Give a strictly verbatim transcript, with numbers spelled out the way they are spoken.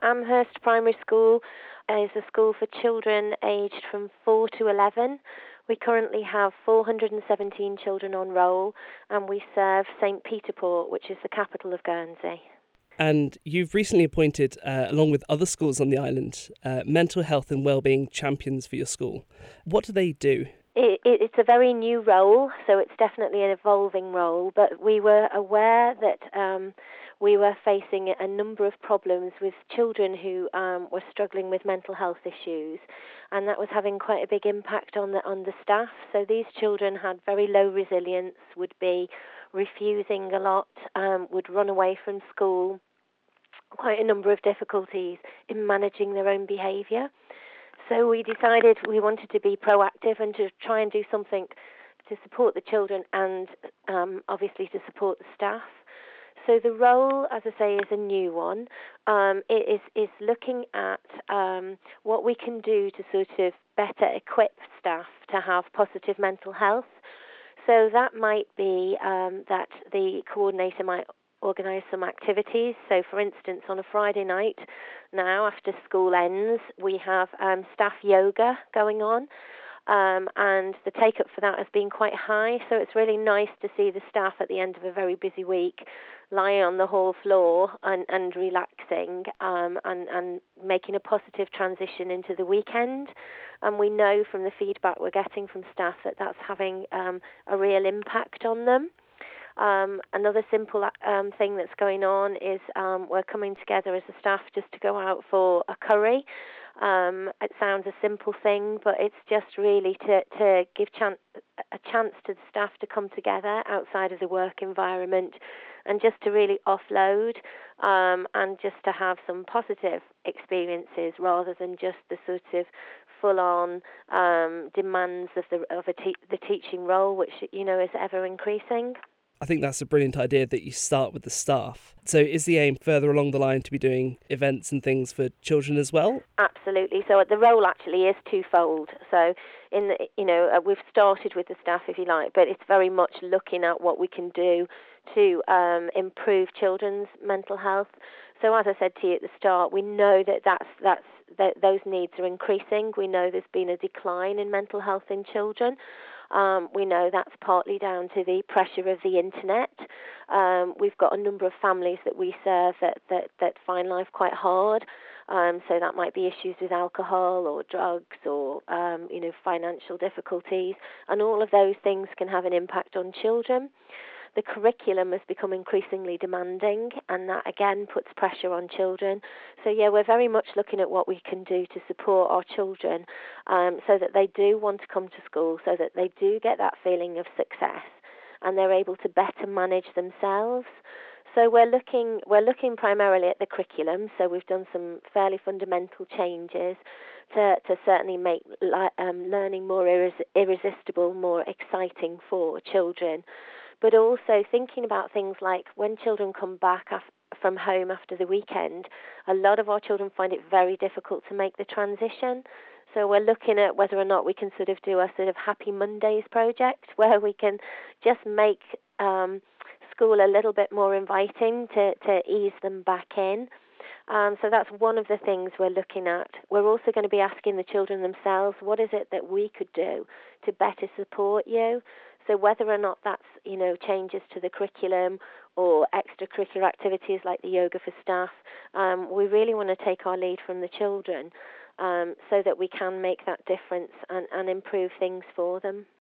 Amherst Primary School is a school for children aged from four to eleven. We currently have four hundred seventeen children on roll, and we serve Saint Peter Port, which is the capital of Guernsey. And you've recently appointed, uh, along with other schools on the island, uh, mental health and wellbeing champions for your school. What do they do? It, it, it's a very new role, so it's definitely an evolving role, but we were aware that um, we were facing a number of problems with children who um, were struggling with mental health issues, and that was having quite a big impact on the, on the staff. So these children had very low resilience, would be refusing a lot, um, would run away from school, quite a number of difficulties in managing their own behaviour. So we decided we wanted to be proactive and to try and do something to support the children and um, obviously to support the staff. So the role, as I say, is a new one. Um, it is, is looking at um, what we can do to sort of better equip staff to have positive mental health. So that might be um, that the coordinator might organise some activities. So, for instance, on a Friday night now, after school ends, we have um, staff yoga going on, um, and the take-up for that has been quite high. So it's really nice to see the staff at the end of a very busy week lying on the hall floor and, and relaxing um, and, and making a positive transition into the weekend. And we know from the feedback we're getting from staff that that's having um, a real impact on them. Um, another simple um, thing that's going on is um, we're coming together as a staff just to go out for a curry. Um, it sounds a simple thing, but it's just really to, to give chan- a chance to the staff to come together outside of the work environment and just to really offload um, and just to have some positive experiences rather than just the sort of full-on um, demands of the of a te- the teaching role, which, you know, is ever increasing. I think that's a brilliant idea that you start with the staff. So is the aim further along the line to be doing events and things for children as well? Absolutely. So the role actually is twofold. So in the, you know, uh, we've started with the staff, if you like, but it's very much looking at what we can do to um, improve children's mental health. So as I said to you at the start, we know that that's that's that those needs are increasing. We know there's been a decline in mental health in children. Um, we know that's partly down to the pressure of the internet. Um, we've got a number of families that we serve that, that, that find life quite hard. Um, so that might be issues with alcohol or drugs or, um, you know, financial difficulties. And all of those things can have an impact on children. The curriculum has become increasingly demanding, and that again puts pressure on children. So yeah, we're very much looking at what we can do to support our children um, so that they do want to come to school, so that they do get that feeling of success and they're able to better manage themselves. So we're looking we're looking primarily at the curriculum. So we've done some fairly fundamental changes to, to certainly make um, learning more irres- irresistible, more exciting for children. But also thinking about things like when children come back af- from home after the weekend, a lot of our children find it very difficult to make the transition. So we're looking at whether or not we can sort of do a sort of Happy Mondays project where we can just make um, school a little bit more inviting to, to ease them back in. Um, so that's one of the things we're looking at. We're also going to be asking the children themselves, what is it that we could do to better support you? So whether or not that's, you know, changes to the curriculum or extracurricular activities like the yoga for staff, um, we really want to take our lead from the children um, so that we can make that difference and, and improve things for them.